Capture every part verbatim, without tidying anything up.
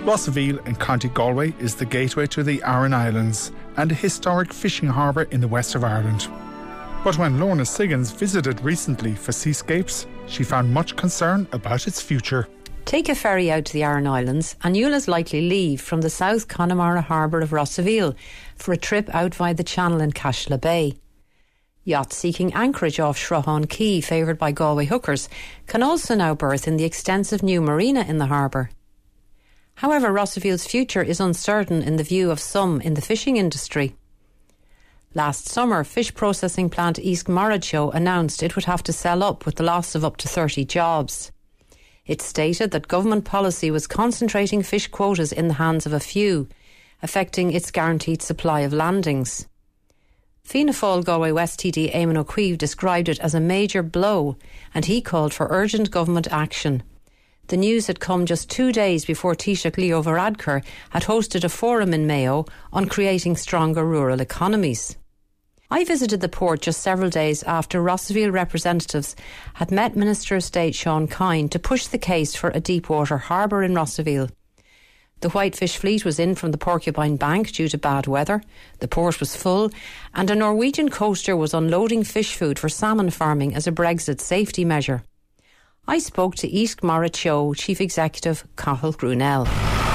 Rossaveel in County Galway is the gateway to the Aran Islands and a historic fishing harbour in the west of Ireland. But when Lorna Siggins visited recently for seascapes, she found much concern about its future. Take a ferry out to the Aran Islands and you'll as likely leave from the South Connemara harbour of Rossaveel for a trip out via the Channel in Cashla Bay. Yachts seeking anchorage off Shrohan Quay, favoured by Galway hookers, can also now berth in the extensive new marina in the harbour. However, Rossaveel's future is uncertain in the view of some in the fishing industry. Last summer, fish processing plant East Morricho announced it would have to sell up with the loss of up to thirty jobs. It stated that government policy was concentrating fish quotas in the hands of a few, affecting its guaranteed supply of landings. Fianna Fáil Galway West T D Eamon O'Queeve described it as a major blow, and he called for urgent government action. The news had come just two days before Taoiseach Leo Varadkar had hosted a forum in Mayo on creating stronger rural economies. I visited the port just several days after Rossaveel representatives had met Minister of State Sean Kine to push the case for a deepwater harbour in Rossaveel. The Whitefish fleet was in from the Porcupine Bank due to bad weather, the port was full, and a Norwegian coaster was unloading fish food for salmon farming as a Brexit safety measure. I spoke to East Morricho Chief Executive Cathal Grunell.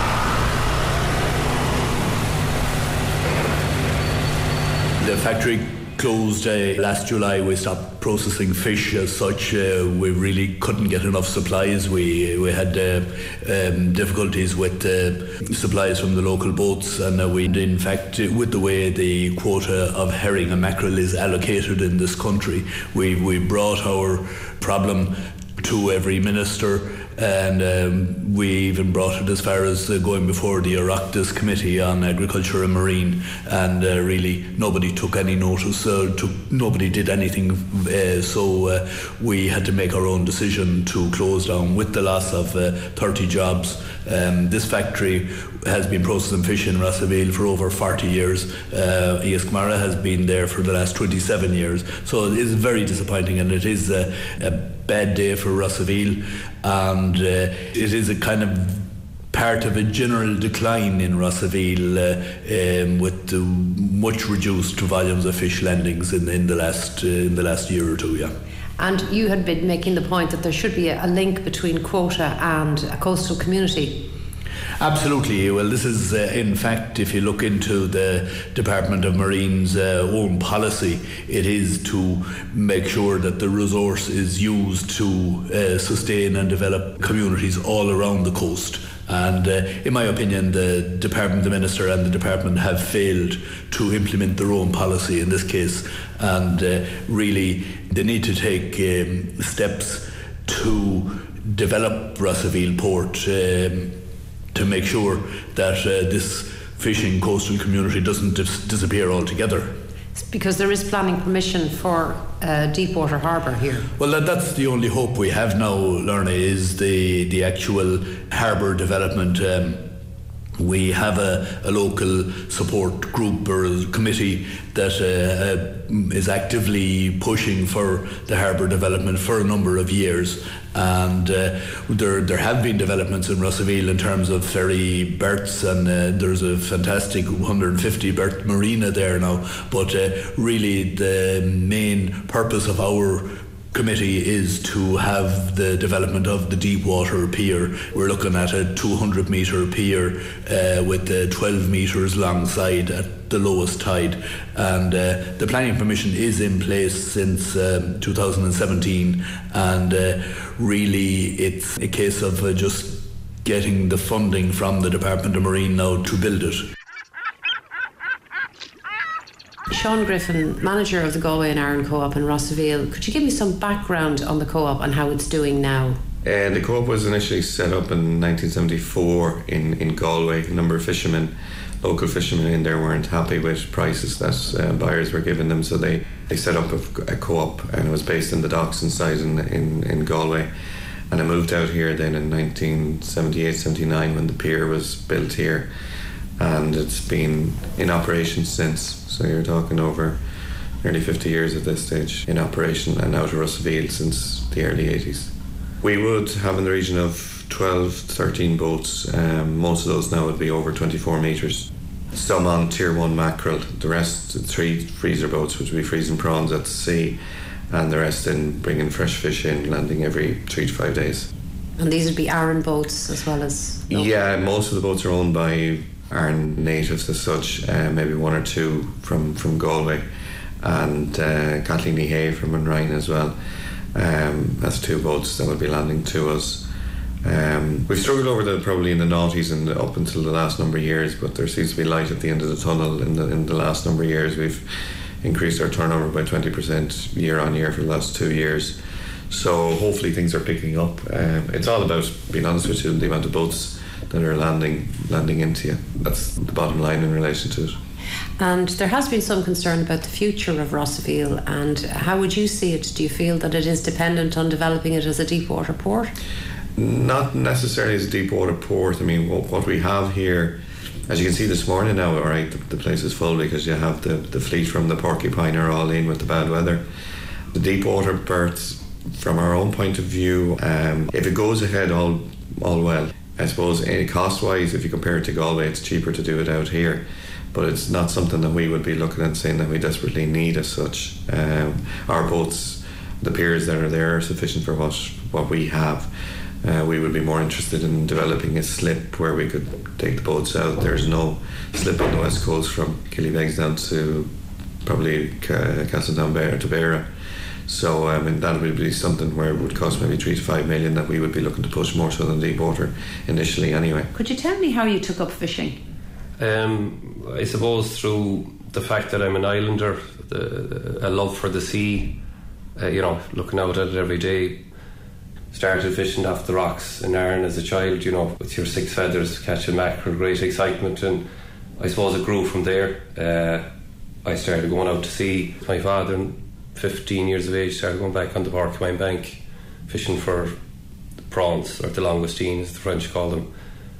The factory closed uh, last July. We stopped processing fish as such. Uh, we really couldn't get enough supplies. We we had uh, um, difficulties with uh, supplies from the local boats, and uh, we, in fact, with the way the quota of herring and mackerel is allocated in this country, we we brought our problem to every minister, and um, we even brought it as far as uh, going before the Oireachtas Committee on Agriculture and Marine, and uh, really nobody took any notice, uh, took, nobody did anything, uh, so uh, we had to make our own decision to close down with the loss of uh, thirty jobs. Um, this factory has been processing fish in Rossaveel for over forty years. Uh, Iascmara has been there for the last twenty-seven years, so it is very disappointing, and it is a, a bad day for Rossaveel, and uh, it is a kind of part of a general decline in Rossaveel uh, um, with the much reduced volumes of fish landings in, in the last uh, in the last year or two. Yeah. And you had been making the point that there should be a link between quota and a coastal community. Absolutely. Well, this is, uh, in fact, if you look into the Department of Marine's uh, own policy, it is to make sure that the resource is used to uh, sustain and develop communities all around the coast. And uh, in my opinion, the Department, the Minister and the Department have failed to implement their own policy in this case. And uh, really, they need to take um, steps to develop Rossaveel Port um, to make sure that uh, this fishing coastal community doesn't dis- disappear altogether. Because there is planning permission for a deepwater harbour here. Well, that, that's the only hope we have now, Lorna, is the, the actual harbour development. Um, we have a, a local support group or a committee that uh, uh, is actively pushing for the harbour development for a number of years, and uh, there there have been developments in Rossaveel in terms of ferry berths, and uh, there's a fantastic one hundred fifty berth marina there now, but uh, really the main purpose of our committee is to have the development of the Deepwater Pier. We're looking at a two hundred metre pier uh, with uh, twelve metres long side at the lowest tide, and uh, the planning permission is in place since um, two thousand seventeen, and uh, really it's a case of uh, just getting the funding from the Department of Marine now to build it. Sean Griffin, manager of the Galway and Aran Co-op in Rossaveel, could you give me some background on the co-op and how it's doing now? Uh, the co-op was initially set up in nineteen seventy-four in, in Galway. A number of fishermen, local fishermen in there, weren't happy with prices that uh, buyers were giving them, so they, they set up a, a co-op, and it was based in the docks inside in, in, in Galway. And I moved out here then in nineteen seventy-eight seventy-nine when the pier was built here, and it's been in operation since. So you're talking over nearly fifty years at this stage in operation, and out of Rossaveel since the early eighties. We would have in the region of twelve, thirteen boats. Um, most of those now would be over twenty-four metres. Some on tier one mackerel, the rest three freezer boats, which would be freezing prawns at the sea, and the rest then bringing fresh fish in, landing every three to five days. And these would be Arran boats as well as local? Yeah, most of the boats are owned by Arran natives as such, uh, maybe one or two from, from Galway, and uh, Kathleen Hay from Monrine as well. Um, that's two boats that would be landing to us. Um, we've struggled over the probably in the noughties and up until the last number of years, but there seems to be light at the end of the tunnel. In the in the last number of years, we've increased our turnover by twenty percent year on year for the last two years. So hopefully things are picking up. Um, it's all about, being honest with you, the amount of boats that are landing landing into you. That's the bottom line in relation to it. And there has been some concern about the future of Rossaveel, and how would you see it? Do you feel that it is dependent on developing it as a deep water port? Not necessarily as a deep water port. I mean, what, what we have here, as you can see this morning now, all right, the, the place is full because you have the, the fleet from the Porcupine are all in with the bad weather. The deep water berths, from our own point of view, um, if it goes ahead all all well, I suppose cost wise, if you compare it to Galway, it's cheaper to do it out here, but it's not something that we would be looking at saying that we desperately need as such. Um, our boats, the piers that are there, are sufficient for what what we have. Uh, we would be more interested in developing a slip where we could take the boats out. There's no slip on the west coast from Killybegs down to probably Castletown to Beara. So I mean, that would be something where it would cost maybe three to five million that we would be looking to push more so than deep water initially anyway. Could you tell me how you took up fishing? Um, I suppose through the fact that I'm an islander, the, a love for the sea, uh, you know, looking out at it every day. Started fishing off the rocks in Arran as a child, you know, with your six feathers, catching mackerel, great excitement, and I suppose it grew from there. Uh, I started going out to sea. My father, fifteen years of age, started going back on the Porcupine Bank, fishing for prawns, or the langoustines, as the French call them.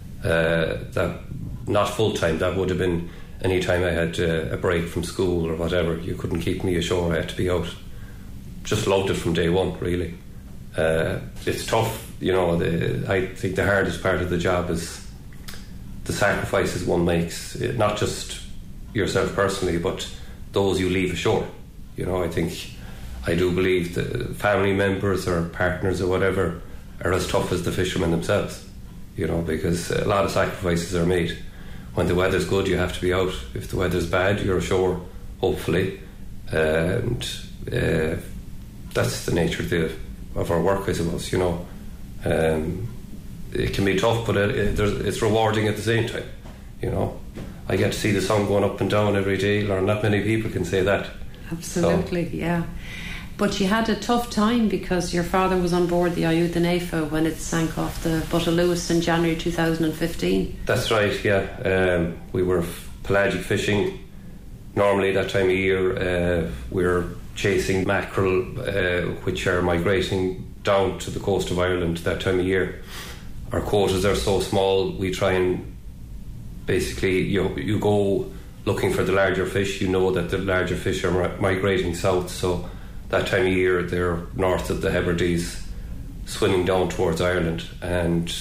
Uh, that not full time. That would have been any time I had uh, a break from school or whatever. You couldn't keep me ashore. I had to be out. Just loved it from day one, really. Uh, it's tough, you know. The, I think the hardest part of the job is the sacrifices one makes, not just yourself personally, but those you leave ashore. You know, I think, I do believe that family members or partners or whatever are as tough as the fishermen themselves, you know, because a lot of sacrifices are made. When the weather's good, you have to be out. If the weather's bad, you're ashore, hopefully. Uh, and uh, that's the nature of the of our work, I suppose, you know. Um, it can be tough, but it, it, it's rewarding at the same time, you know. I get to see the sun going up and down every day, or not many people can say that. Absolutely, so. Yeah. But you had a tough time because your father was on board the Iuda Nefa when it sank off the Butta Lewis in January two thousand fifteen. That's right, yeah. Um, we were pelagic fishing. Normally that time of year uh, we're chasing mackerel, uh, which are migrating down to the coast of Ireland that time of year. Our quotas are so small, we try and basically, you you go looking for the larger fish. You know that the larger fish are migrating south, so that time of year they're north of the Hebrides, swimming down towards Ireland, and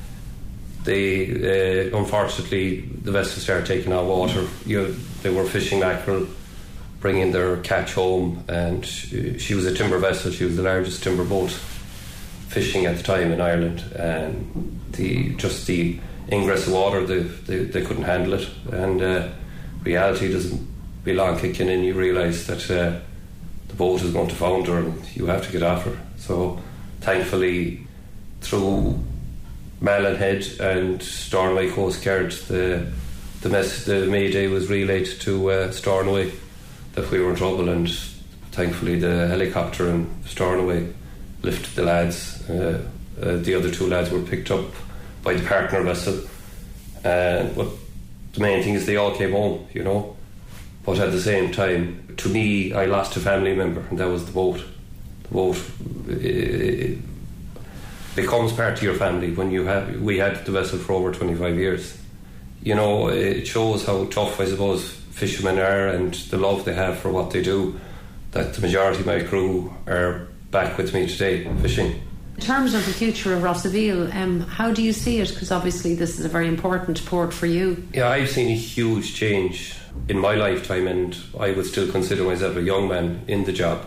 they uh, unfortunately the vessels started taking on water. You know, they were fishing mackerel, bringing their catch home, and she was a timber vessel. She was the largest timber boat fishing at the time in Ireland, and the just the ingress of water, they, they, they couldn't handle it, and uh, reality doesn't be long kicking in. You realise that uh, the boat is going to founder and you have to get off her. So thankfully, through Malin Head and Stornoway Coast Guard, the the, mess, the Mayday was relayed to uh, Stornoway that we were in trouble, and thankfully the helicopter in Stornoway lifted the lads. Uh, uh, the other two lads were picked up by the partner vessel, and uh, the main thing is they all came home, you know. But at the same time, to me, I lost a family member, and that was the boat. The boat it becomes part of your family when you have. We had the vessel for over twenty-five years. You know, it shows how tough, I suppose, fishermen are and the love they have for what they do. That the majority of my crew are back with me today fishing, In terms of the future of Rossaveel, um, how do you see it? Because obviously this is a very important port for you. Yeah, I've seen a huge change in my lifetime, and I would still consider myself a young man in the job.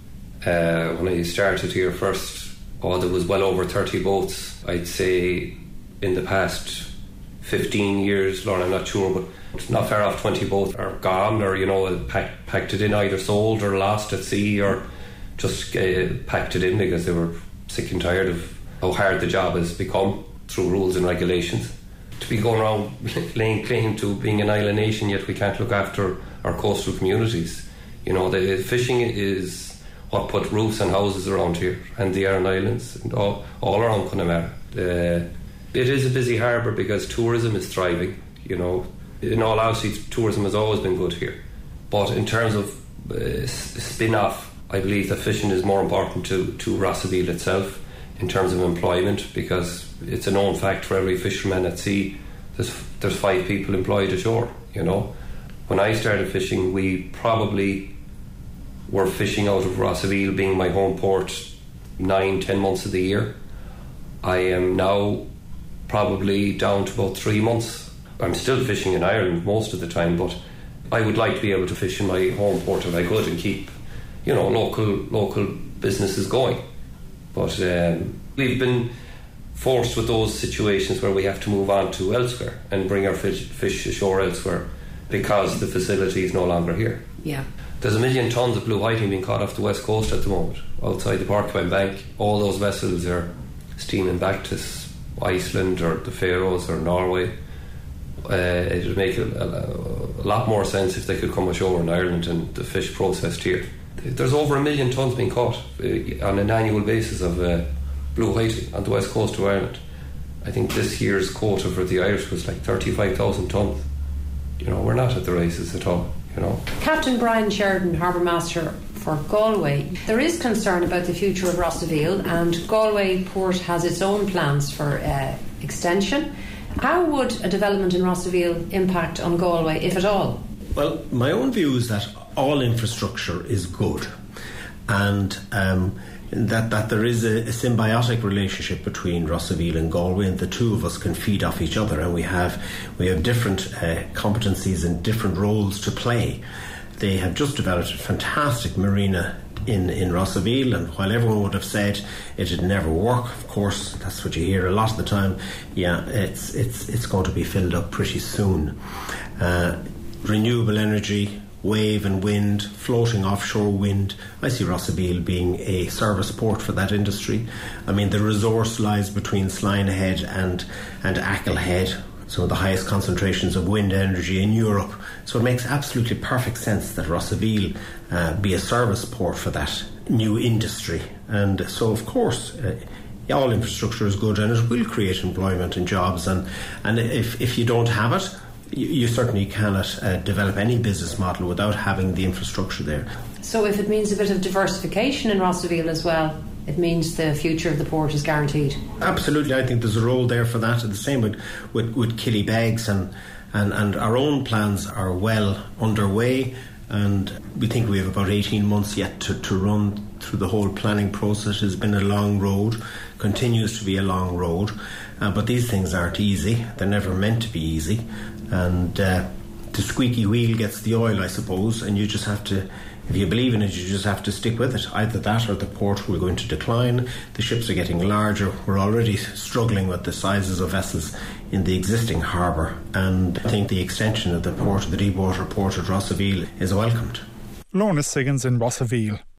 Uh, when I started here first, oh, there was well over thirty boats. I'd say in the past fifteen years, Lorna, I'm not sure, but it's not far off twenty boats are gone, or, you know, packed, packed it in, either sold or lost at sea, or just uh, packed it in because they were sick and tired of how hard the job has become through rules and regulations. To be going around laying claim to being an island nation, yet we can't look after our coastal communities. You know, the fishing is what put roofs and houses around here, and the Aran Islands, and all, all around Connemara. Uh, it is a busy harbour because tourism is thriving. You know, in all honesty, tourism has always been good here. But in terms of uh, spin-off, I believe that fishing is more important to, to Rossaveel itself in terms of employment, because it's a known fact for every fisherman at sea there's, there's five people employed ashore, you know. When I started fishing, we probably were fishing out of Rossaveel, being my home port, nine, ten months of the year. I am now probably down to about three months. I'm still fishing in Ireland most of the time, but I would like to be able to fish in my home port if I could and keep, you know, local local businesses going. But um, we've been forced with those situations where we have to move on to elsewhere and bring our fish, fish ashore elsewhere because the facility is no longer here. Yeah. There's a million tonnes of blue whiting being caught off the west coast at the moment, outside the Porcupine Bank. All those vessels are steaming back to Iceland or the Faroes or Norway. Uh, it would make a, a, a lot more sense if they could come ashore in Ireland and the fish processed here. There's over a million tonnes being caught uh, on an annual basis of uh, blue whiting on the west coast of Ireland. I think this year's quota for the Irish was like thirty-five thousand tonnes. You know, we're not at the races at all, you know. Captain Brian Sheridan, Harbour Master for Galway. There is concern about the future of Rossaveel, and Galway Port has its own plans for uh, extension. How would a development in Rossaveel impact on Galway, if at all? Well, my own view is that all infrastructure is good, and um, that, that there is a, a symbiotic relationship between Rossaveel and Galway, and the two of us can feed off each other, and we have we have different uh, competencies and different roles to play. They have just developed a fantastic marina in, in Rossaveel, and while everyone would have said it'd never work, of course, that's what you hear a lot of the time, yeah, it's it's it's going to be filled up pretty soon. Uh, renewable energy, wave and wind, floating offshore wind. I see Rossaveel being a service port for that industry. I mean, the resource lies between Slinehead and, and Acklehead, some of the highest concentrations of wind energy in Europe. So it makes absolutely perfect sense that Rossaveel uh, be a service port for that new industry. And so, of course, uh, all infrastructure is good, and it will create employment and jobs. And, and if, if you don't have it, you, you certainly cannot uh, develop any business model without having the infrastructure there. So if it means a bit of diversification in Rossaveel as well, it means the future of the port is guaranteed. Absolutely, I think there's a role there for that. And the same with, with, with Killybegs, and, and, and our own plans are well underway, and we think we have about eighteen months yet to, to run through the whole planning process. It has been a long road, continues to be a long road, uh, but these things aren't easy. They're never meant to be easy, and uh, the squeaky wheel gets the oil, I suppose, and you just have to, if you believe in it, you just have to stick with it. Either that or the port will go into decline. The ships are getting larger. We're already struggling with the sizes of vessels in the existing harbour, and I think the extension of the port, the deepwater port at Rossaveel, is welcomed. Lorna Siggins in Rossaveel.